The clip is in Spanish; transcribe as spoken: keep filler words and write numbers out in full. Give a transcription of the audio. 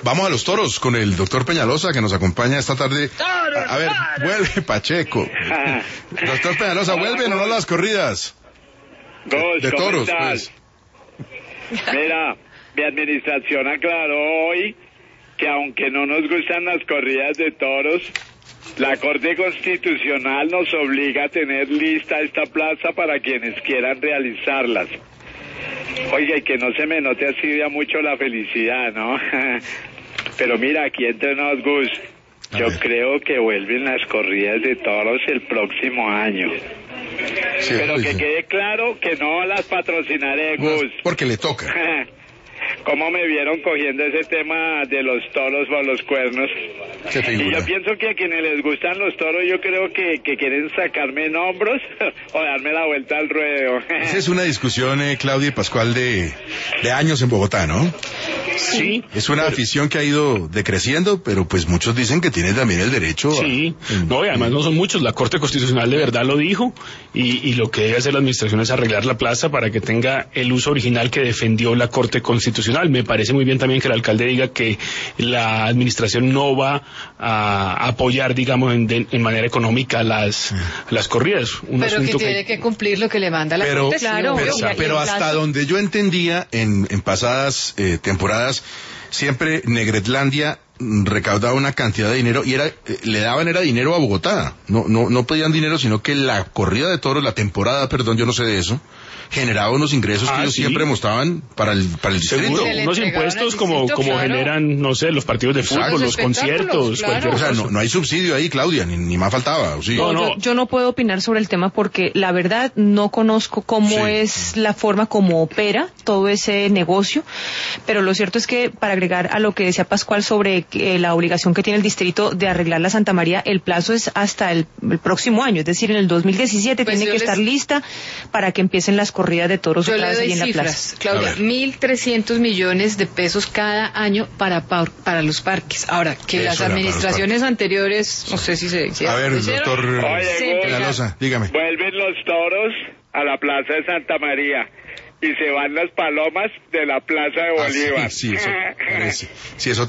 vamos a los toros con el doctor Peñalosa, que nos acompaña esta tarde. ¡Toros, A, a ver, toros! vuelve Pacheco. Doctor Peñalosa, vuelve, no, no las corridas. Gus, De ¿cómo toros, estás? pues. Mira, mi administración aclaró hoy que aunque no nos gustan las corridas de toros, la Corte Constitucional nos obliga a tener lista esta plaza para quienes quieran realizarlas. Oiga, y que no se me note así ya mucho la felicidad, ¿no? Pero mira, aquí entre nos, Gus, yo creo que vuelven las corridas de toros el próximo año. Sí, Pero pues, que sí. quede claro que no las patrocinaré, No, Gus. porque le toca. ¿Cómo me vieron cogiendo ese tema de los toros por los cuernos? Qué Y figura. yo pienso que a quienes les gustan los toros, yo creo que, que quieren sacarme en hombros o darme la vuelta al ruedo. Esa es una discusión, eh, Claudia y Pascual, de, de años en Bogotá, ¿no? Sí. Es una afición que ha ido decreciendo, pero pues muchos dicen que tiene también el derecho a... Sí, no, y además no son muchos, la Corte Constitucional de verdad lo dijo, y, y lo que debe hacer la administración es arreglar la plaza para que tenga el uso original que defendió la Corte Constitucional. Me parece muy bien también que el alcalde diga que la administración no va a apoyar, digamos, en, de, en manera económica las, las corridas. Un Pero que asunto tiene que cumplir lo que le manda la Pero, Corte. pero, obvio. pero, Y- y pero el hasta plazo- donde yo entendía en, en pasadas eh, temporadas, siempre Negretlandia mm, recaudaba una cantidad de dinero y era eh, le daban era dinero a Bogotá. No, no, no pedían dinero, sino que la corrida de toros, la temporada, perdón, yo no sé de eso, generaba unos ingresos Ah, que ellos sí. siempre mostraban para el, para el distrito. Seguro, Se le unos entregaron impuestos al como, distrito, como claro. generan, no sé, los partidos de fútbol, Exacto. los Los espectáculos, conciertos, claro. cualquier O sea, cosa. no, no hay subsidio ahí, Claudia, ni, ni más faltaba, ¿o sí? No, No, no. Yo, yo no puedo opinar sobre el tema porque la verdad no conozco cómo Sí. es la forma como opera todo ese negocio, pero lo cierto es que para agregar a lo que decía Pascual sobre que, eh, la obligación que tiene el distrito de arreglar la Santa María, el plazo es hasta el, el próximo año, es decir, en el dos mil diecisiete Pues tiene yo que les- estar lista para que empiecen las corridas de toros Yo otra le vez doy ahí en la plaza. cifras, Claudia, A ver. mil trescientos millones de pesos cada año para, pa- para los parques. Ahora, que Eso las era para los administraciones anteriores, no sé si se... si A ver, lo hicieron. doctor eh, Oye, Sí, Peñalosa, dígame. Vuelven los toros a la Plaza de Santa María y se van las palomas de la Plaza de Ah, Bolívar. sí, sí, eso parece. Sí, eso